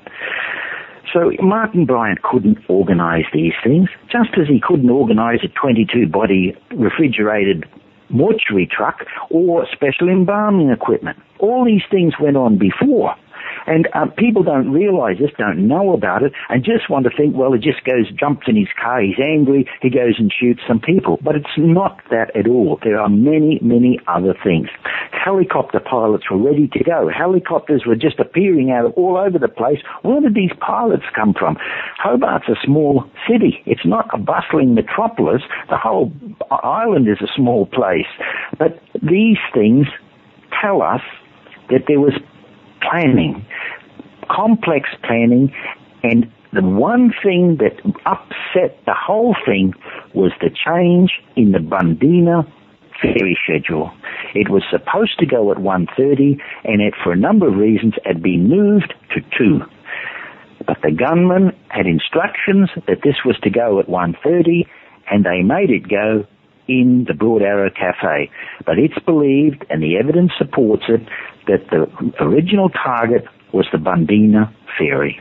So Martin Bryant couldn't organise these things, just as he couldn't organise a twenty-two body refrigerated mortuary truck or special embalming equipment. All these things went on before. And uh, people don't realise this, don't know about it, and just want to think, well, he just goes, jumps in his car, he's angry, he goes and shoots some people. But it's not that at all. There are many, many other things. Helicopter pilots were ready to go. Helicopters were just appearing out of all over the place. Where did these pilots come from? Hobart's a small city. It's not a bustling metropolis. The whole island is a small place. But these things tell us that there was planning, complex planning, and the one thing that upset the whole thing was the change in the Bundeena ferry schedule. It was supposed to go at one thirty, and it, for a number of reasons, had been moved to two. But the gunman had instructions that this was to go at one thirty, and they made it go in the Broad Arrow Cafe. But it's believed, and the evidence supports it, that the original target was the Bundeena ferry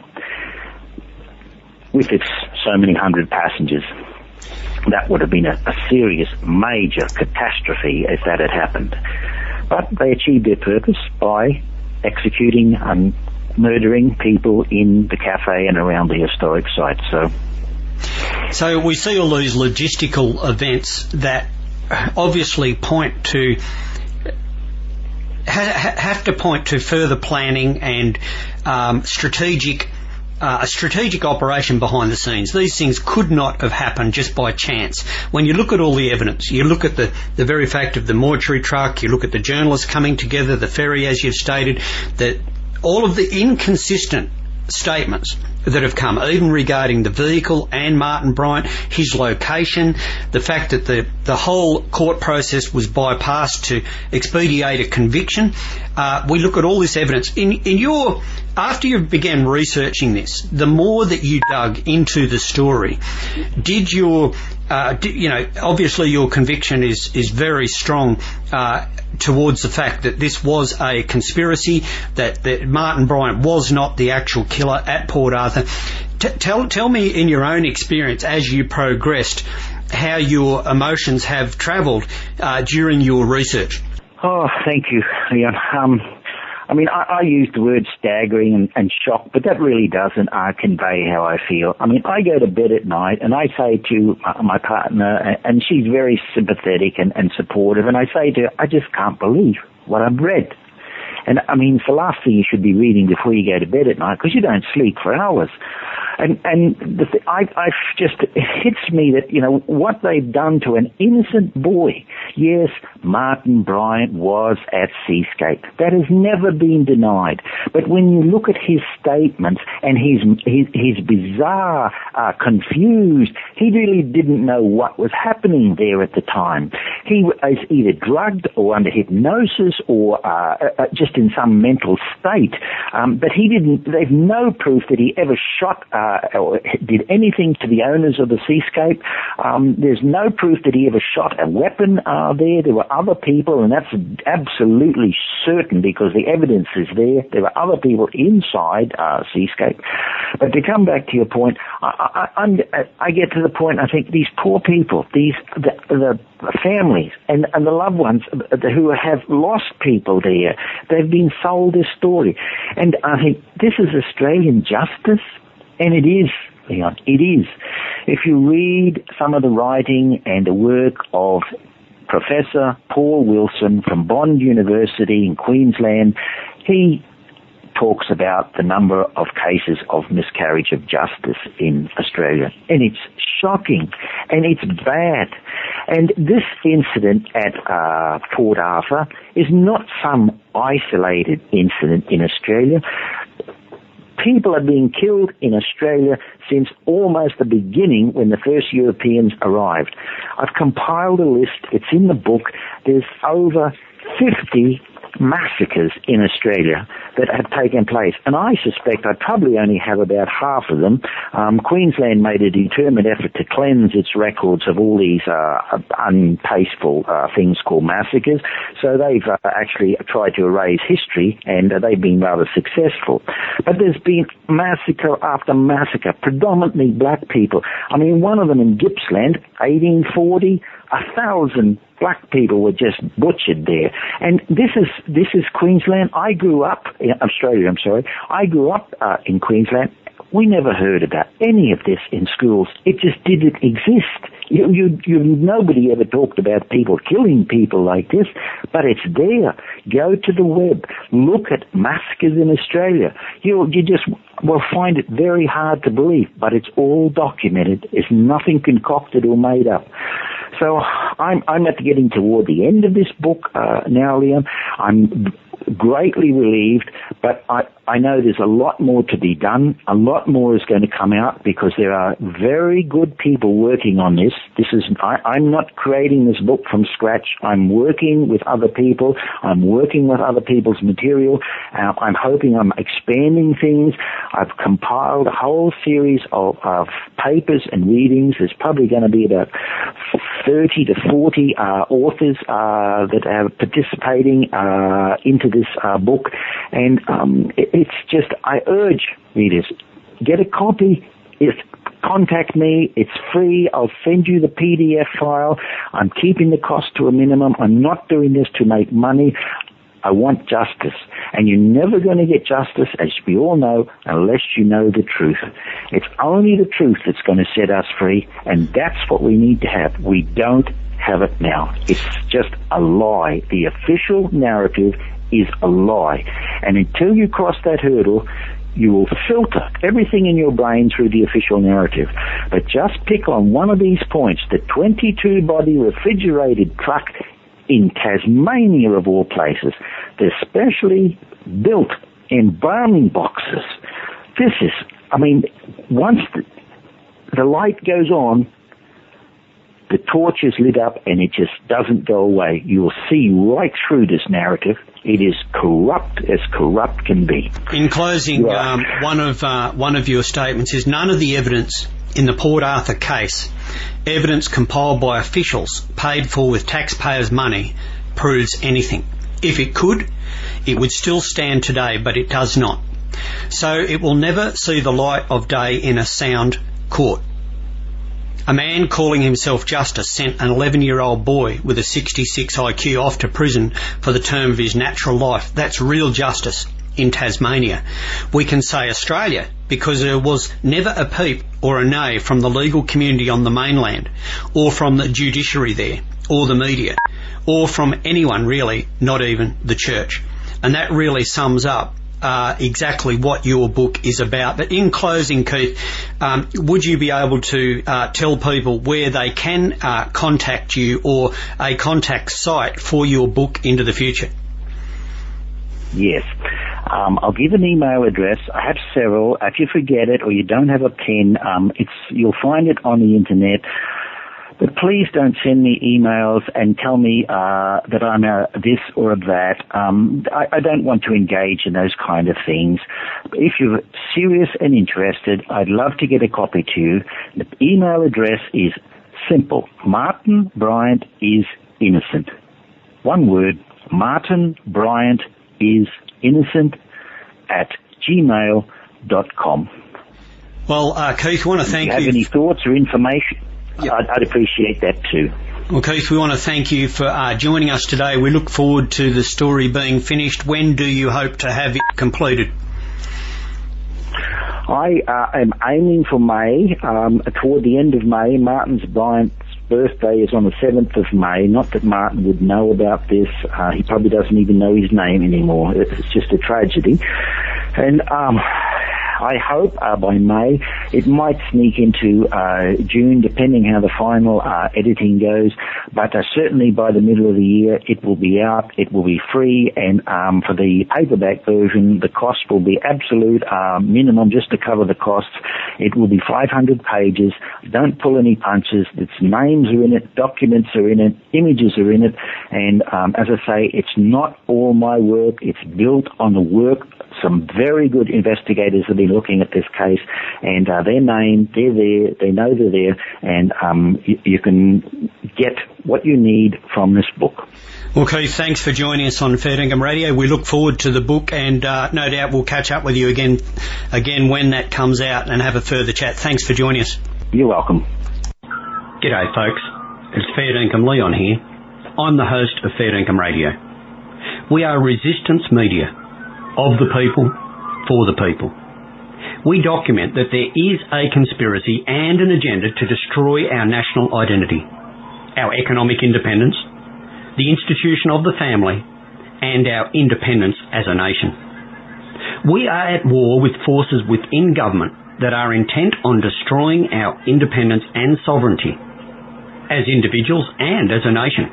with its so many hundred passengers. That would have been a, a serious, major catastrophe if that had happened. But they achieved their purpose by executing and murdering people in the cafe and around the historic site. So So we see all these logistical events that obviously point to ha- have to point to further planning and um, strategic uh, a strategic operation behind the scenes. These things could not have happened just by chance. When you look at all the evidence, you look at the, the very fact of the mortuary truck, you look at the journalists coming together, the ferry, as you've stated, that all of the inconsistent statements that have come, even regarding the vehicle and Martin Bryant, his location, the fact that the, the whole court process was bypassed to expedite a conviction. Uh, we look at all this evidence. In, in your, after you began researching this, the more that you dug into the story, did your, uh, did, you know, obviously your conviction is, is very strong, uh, towards the fact that this was a conspiracy, that, that Martin Bryant was not the actual killer at Port Arthur. T- tell, tell me, in your own experience as you progressed, how your emotions have travelled uh, during your research. Oh, thank you, Leon. Um, I mean, I, I use the word staggering and, and shock, but that really doesn't uh, convey how I feel. I mean, I go to bed at night and I say to uh, my partner, and she's very sympathetic and, and supportive, and I say to her, I just can't believe what I've read. And I mean, it's the last thing you should be reading before you go to bed at night, because you don't sleep for hours. And and the th- I I just it hits me that, you know, what they've done to an innocent boy. Yes, Martin Bryant was at Seascape. That has never been denied. But when you look at his statements and his his, his bizarre, uh, confused, he really didn't know what was happening there at the time. He was either drugged or under hypnosis or uh, uh, just in some mental state. Um, but he didn't. They've no proof that he ever shot. Uh, Uh, or did anything to the owners of the Seascape. Um, there's no proof that he ever shot a weapon uh, there. There were other people, and that's absolutely certain because the evidence is there. There were other people inside uh, Seascape. But to come back to your point, I, I, I, I get to the point, I think these poor people, these the, the families and, and the loved ones who have lost people there, they've been sold this story. And I think this is Australian justice. And it is, Leon, it is. If you read some of the writing and the work of Professor Paul Wilson from Bond University in Queensland, he talks about the number of cases of miscarriage of justice in Australia. And it's shocking, and it's bad. And this incident at uh, Port Arthur is not some isolated incident in Australia. People are being killed in Australia since almost the beginning when the first Europeans arrived. I've compiled a list. It's in the book. There's over fifty massacres in Australia that have taken place. And I suspect I probably only have about half of them. Um, Queensland made a determined effort to cleanse its records of all these uh, untasteful uh, things called massacres. So they've uh, actually tried to erase history, and uh, they've been rather successful. But there's been massacre after massacre, predominantly black people. I mean, one of them in Gippsland, eighteen forty, a thousand black people were just butchered there. And this is this is Queensland. I grew up in Australia, I'm sorry. I grew up uh, in Queensland. We never heard about any of this in schools. It just didn't exist. You, you, you, nobody ever talked about people killing people like this, but it's there. Go to the web. Look at massacres in Australia. You, you just will find it very hard to believe, but it's all documented. It's nothing concocted or made up. So I'm, I'm at getting toward the end of this book uh, now, Leon. I'm greatly relieved, but I, I know there's a lot more to be done. A lot more is going to come out because there are very good people working on this. This is I, I'm not creating this book from scratch. I'm working with other people. I'm working with other people's material. Uh, I'm hoping I'm expanding things. I've compiled a whole series of, of papers and readings. There's probably going to be about thirty to forty uh, authors uh, that are participating uh, into this uh, book, and um, it, it's just, I urge readers, get a copy. If contact me, it's free. I'll send you the P D F file. I'm keeping the cost to a minimum. I'm not doing this to make money. I want justice. And you're never going to get justice, as we all know, unless you know the truth. It's only the truth that's going to set us free, and that's what we need to have. We don't have it now. It's just a lie. The official narrative is a lie. And until you cross that hurdle, you will filter everything in your brain through the official narrative. But just pick on one of these points, the twenty-two body refrigerated truck in Tasmania, of all places. They're specially built in bombing boxes. This is, I mean, once the, the light goes on, the torch is lit up and it just doesn't go away. You will see right through this narrative. It is corrupt as corrupt can be. In closing, right. um, one of uh, one of your statements is none of the evidence in the Port Arthur case, evidence compiled by officials paid for with taxpayers' money, proves anything. If it could, it would still stand today, but it does not. So it will never see the light of day in a sound court. A man calling himself Justice sent an eleven-year-old boy with a sixty-six I Q off to prison for the term of his natural life. That's real justice in Tasmania. We can say Australia because there was never a peep or a nay from the legal community on the mainland, or from the judiciary there, or the media, or from anyone really, not even the church. And that really sums up Uh, exactly what your book is about. But in closing, Keith, um, would you be able to uh, tell people where they can uh, contact you, or a contact site for your book into the future? Yes. Um, I'll give an email address. I have several. If you forget it or you don't have a pen, um, it's you'll find it on the internet. But please don't send me emails and tell me uh, that I'm a this or a that. Um, I, I don't want to engage in those kind of things. If you're serious and interested, I'd love to get a copy to you. The email address is simple. Martin Bryant is innocent. One word, Martin Bryant is innocent at gmail dot com. Well, uh, Keith, I want to thank you. If you have any thoughts or information, Yep. I'd, I'd appreciate that too. Well, Keith, we want to thank you for uh, joining us today. We look forward to the story being finished. When do you hope to have it completed? I uh, am aiming for May, um, toward the end of May. Martin's Bryant's birthday is on the seventh of May. Not that Martin would know about this. Uh, he probably doesn't even know his name anymore. It's just a tragedy. And um I hope uh, by May. It might sneak into uh, June, depending how the final uh, editing goes. But uh, certainly by the middle of the year, it will be out. It will be free, and um, for the paperback version, the cost will be absolute uh, minimum just to cover the costs. It will be five hundred pages. Don't pull any punches. Its names are in it, documents are in it, images are in it, and um, as I say, it's not all my work. It's built on the work. Some very good investigators have been looking at this case, and uh, their name, they're there, they know they're there, and um, you, you can get what you need from this book. Well, Keith, thanks for joining us on Fair Dinkum Radio. We look forward to the book, and uh, no doubt we'll catch up with you again, again when that comes out, and have a further chat. Thanks for joining us. You're welcome. G'day, folks. It's Fair Dinkum Leon here. I'm the host of Fair Dinkum Radio. We are resistance media. Of the people, for the people. We document that there is a conspiracy and an agenda to destroy our national identity, our economic independence, the institution of the family, and our independence as a nation. We are at war with forces within government that are intent on destroying our independence and sovereignty, as individuals and as a nation.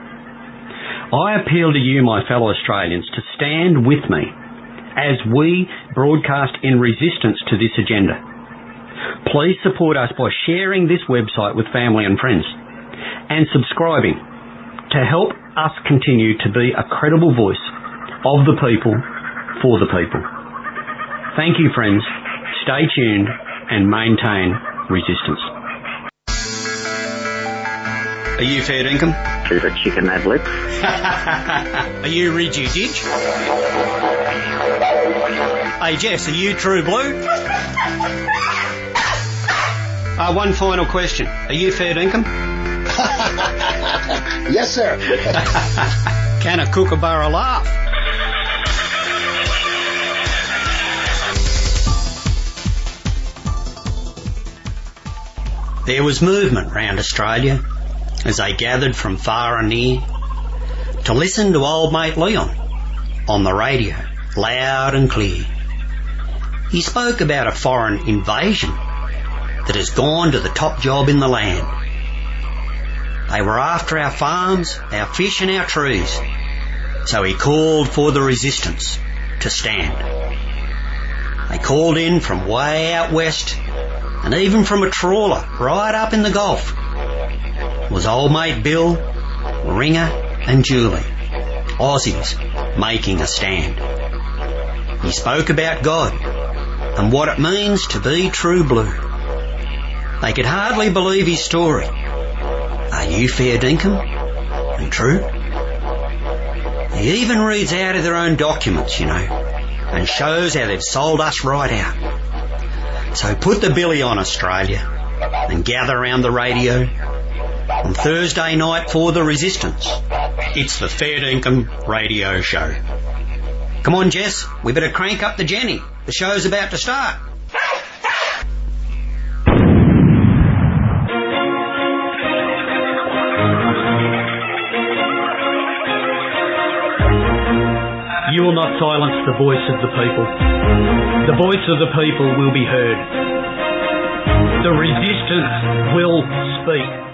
I appeal to you, my fellow Australians, to stand with me as we broadcast in resistance to this agenda. Please support us by sharing this website with family and friends, and subscribing to help us continue to be a credible voice of the people, for the people. Thank you, friends. Stay tuned and maintain resistance. Are you fair dinkum? Is a chicken ad lib? Are you Ridgy Didge? Hey Jess, are you True Blue? uh, one final question. Are you fair dinkum? Yes, sir. Can a kookaburra laugh? There was movement round Australia as they gathered from far and near to listen to old mate Leon on the radio, loud and clear. He spoke about a foreign invasion that has gone to the top job in the land. They were after our farms, our fish and our trees, so he called for the resistance to stand. They called in from way out west, and even from a trawler right up in the Gulf was old mate Bill, Ringer and Julie, Aussies making a stand. He spoke about God and what it means to be true blue. They could hardly believe his story. Are you fair dinkum and true? He even reads out of their own documents, you know, and shows how they've sold us right out. So put the billy on, Australia, and gather around the radio. On Thursday night for the Resistance, it's the Fair Dinkum Radio Show. Come on, Jess, we better crank up the Jenny. The show's about to start. You will not silence the voice of the people. The voice of the people will be heard. The resistance will speak.